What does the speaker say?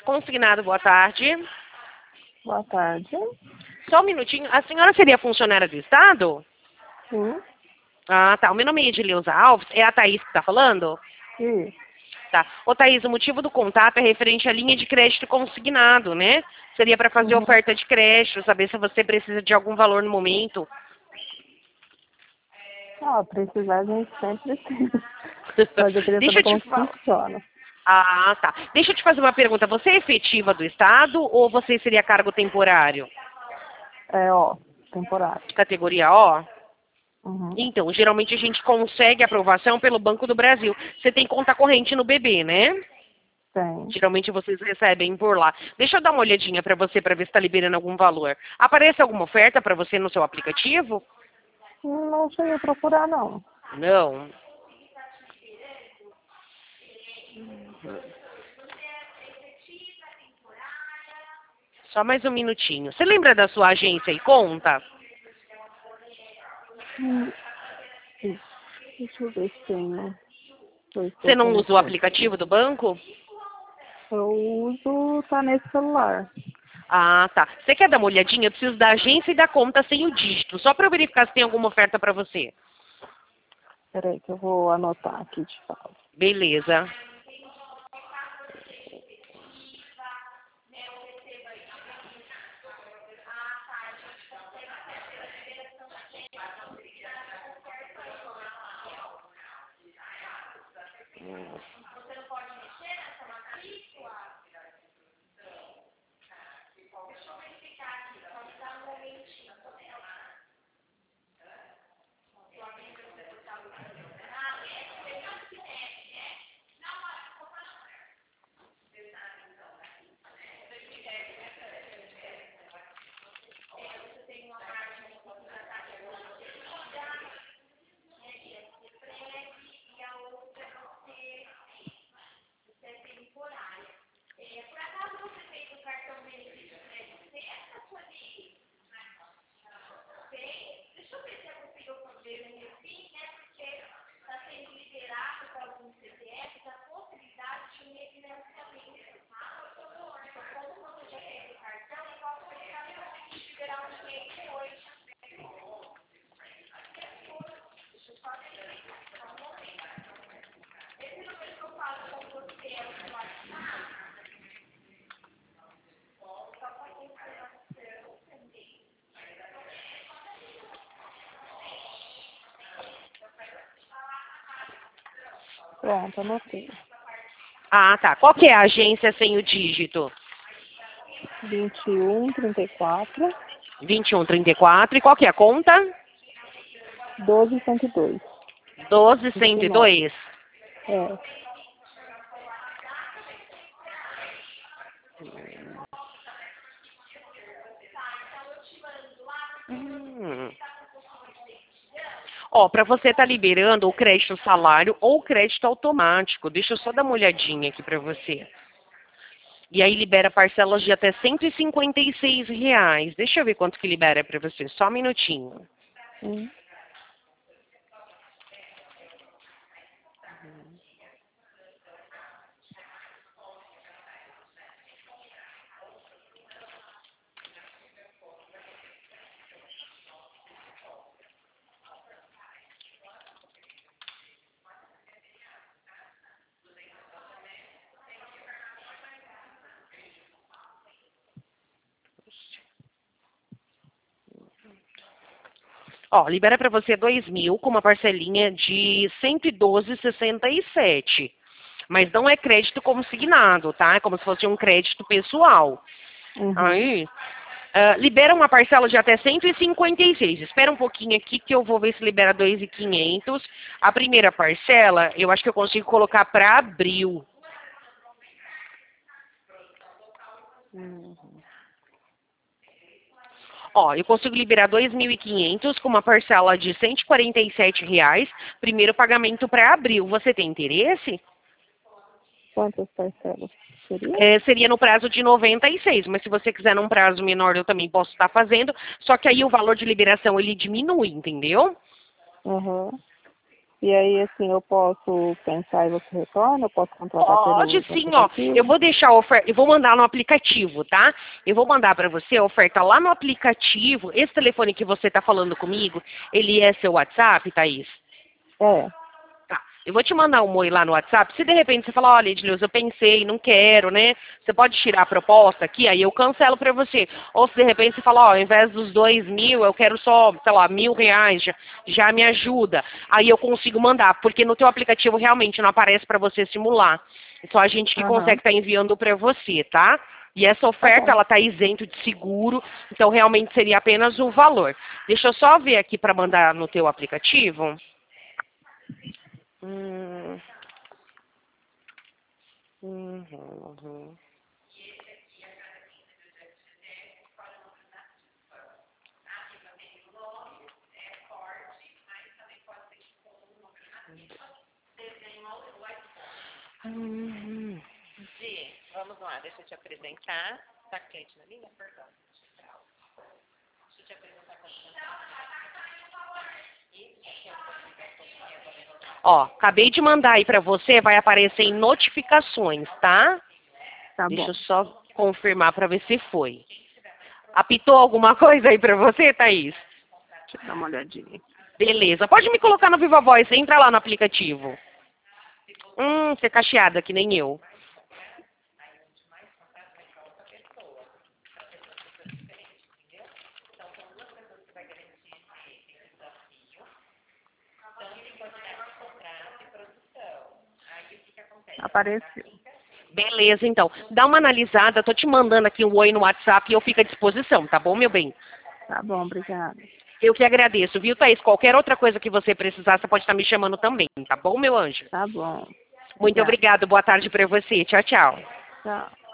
Consignado, boa tarde. Boa tarde. Só um minutinho. A senhora seria funcionária do Estado? Sim. Ah, tá. O meu nome é Edileuza Alves. É a Thaís que está falando? Sim. Tá. Ô, Thaís, o motivo do contato é referente à linha de crédito consignado, né? Seria para fazer Uhum. oferta de crédito, saber se você precisa de algum valor no momento. Precisar a gente sempre tem. Mas eu queria Deixa saber eu te como que falar. funciona. Ah, tá. Deixa eu te fazer uma pergunta. Você é efetiva do Estado ou você seria cargo temporário? Temporário. Categoria O? Uhum. Então, geralmente a gente consegue aprovação pelo Banco do Brasil. Você tem conta corrente no BB, né? Tem. Geralmente vocês recebem por lá. Deixa eu dar uma olhadinha para você para ver se está liberando algum valor. Aparece alguma oferta para você no seu aplicativo? Não cheguei a procurar, não. Não. Só mais um minutinho. Você lembra da sua agência e conta? Hum, isso. Deixa eu ver se tem. Eu estou Você não com usa o licença aplicativo aqui. do banco? Eu uso, tá nesse celular. Ah, tá. Você quer dar uma olhadinha? Eu preciso da agência e da conta sem o dígito, só para eu verificar se tem alguma oferta para você. Peraí que eu vou anotar aqui, te falo. Beleza. Pronto, anotei. Ah, tá. Qual que é a agência sem o dígito? 2134 2134. E qual que é a conta? 1202. 19. 12102. É. Ó, para você estar liberando o crédito salário ou o crédito automático. Deixa eu só dar uma olhadinha aqui para você. E aí libera parcelas de até R$ 156. Deixa eu ver quanto que libera para você. Só um minutinho. Hum. Ó, libera para você 2.000 com uma parcelinha de 112,67. Mas não é crédito consignado, tá? É como se fosse um crédito pessoal. Uhum. Aí, libera uma parcela de até 156. Espera um pouquinho aqui que eu vou ver se libera 2.500. A primeira parcela, eu acho que eu consigo colocar para abril. Ó, eu consigo liberar 2.500 com uma parcela de R$ 147. Primeiro pagamento para abril. Você tem interesse? Quantas parcelas seria? Seria no prazo de 96, mas se você quiser num prazo menor, eu também posso estar fazendo. Só que aí o valor de liberação ele diminui, entendeu? Uhum. E aí, assim, eu posso pensar e você retorna? Eu posso contratar Pode pelo sim, ó. aplicativo? Eu vou deixar a oferta, eu vou mandar no aplicativo, tá? Eu vou mandar para você a oferta lá no aplicativo. Esse telefone que você tá falando comigo, ele é seu WhatsApp, Thaís? É. Tá. Eu vou te mandar um oi lá no WhatsApp. Se de repente você falar, olha, Edileuza, eu pensei, não quero, né? Você pode tirar a proposta aqui, aí eu cancelo pra você. Ou se de repente você falar, ó, ao invés dos 2.000, eu quero só, sei lá, R$ 1.000, já me ajuda. Aí eu consigo mandar, porque no teu aplicativo realmente não aparece pra você simular. Só a gente que Aham. consegue estar enviando pra você, tá? E essa Tá oferta, bom. ela tá isento de seguro, então realmente seria apenas o valor. Deixa eu só ver aqui pra mandar no teu aplicativo. Hum. Uhum. Uhum. Gi, vamos lá, deixa eu te apresentar. Tá quente na linha? Perdão. Deixa eu te apresentar com Ó, acabei de mandar aí pra você, vai aparecer em notificações, tá? Tá Deixa bom. eu só confirmar pra ver se foi. Apitou alguma coisa aí pra você, Thaís? Deixa eu dar uma olhadinha. Beleza. Pode me colocar no Viva Voz, entra lá no aplicativo. Você é cacheada, que nem eu. Apareceu. Beleza, então. Dá uma analisada, tô te mandando aqui um oi no WhatsApp e eu fico à disposição, tá bom, meu bem? Tá bom, obrigada. Eu que agradeço, viu, Thaís? Qualquer outra coisa que você precisar, você pode estar me chamando também, tá bom, meu anjo? Tá bom. Muito Obrigada. obrigado, boa tarde pra você. Tchau, tchau. Tchau.